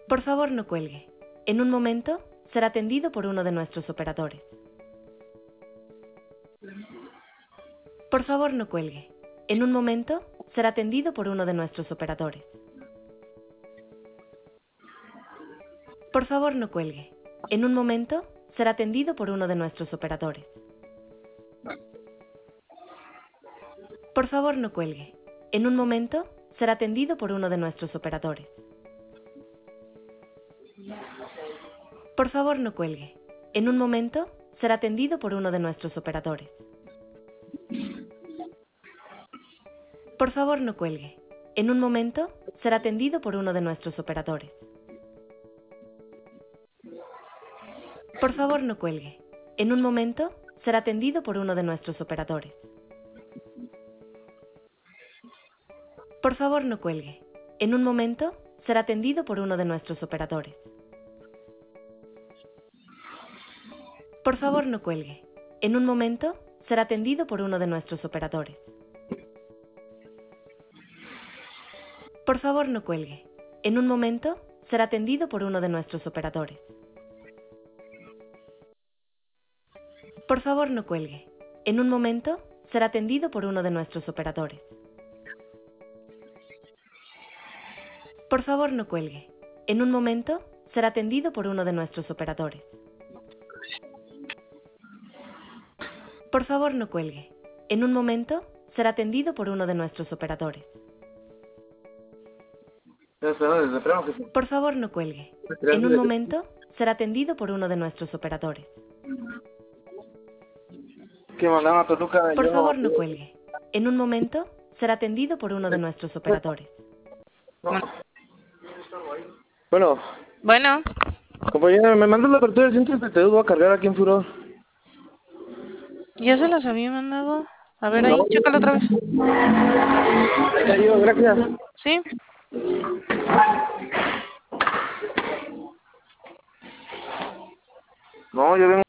Por favor, no cuelgue. En un momento, será atendido por uno de nuestros operadores. Por favor, no cuelgue. En un momento, será atendido por uno de nuestros operadores. Por favor, no cuelgue. En un momento, será atendido por uno de nuestros operadores. Por favor, no cuelgue. En un momento, será atendido por uno de nuestros operadores. Por favor, no cuelgue. En un momento, será atendido por uno de nuestros operadores. Por favor, no cuelgue. En un momento, será atendido por uno de nuestros operadores. Por favor, no cuelgue. En un momento, será atendido por uno de nuestros operadores. Por favor, no cuelgue. En un momento, será atendido por uno de nuestros operadores. Por favor, no cuelgue. En un momento, será atendido por uno de nuestros operadores. Por favor, no cuelgue. En un momento, será atendido por uno de nuestros operadores. Por favor, no cuelgue. En un momento, será atendido por uno de nuestros operadores. Por favor, no cuelgue. En un momento, será atendido por uno de nuestros operadores. Por favor, no cuelgue. En un momento, será atendido por uno de nuestros operadores. Por favor, no cuelgue. En un momento, será atendido por uno de nuestros operadores. Que mandan a Toluca. Por favor, no cuelgue. En un momento, será atendido por uno de nuestros operadores. Bueno, Bueno, compañera, me mandas la apertura del centro de TTU, voy a cargar aquí en Furor. ya se las había mandado. A ver ahí, chécalo otra vez. Ahí cayó, gracias. ¿Sí? No, yo vengo.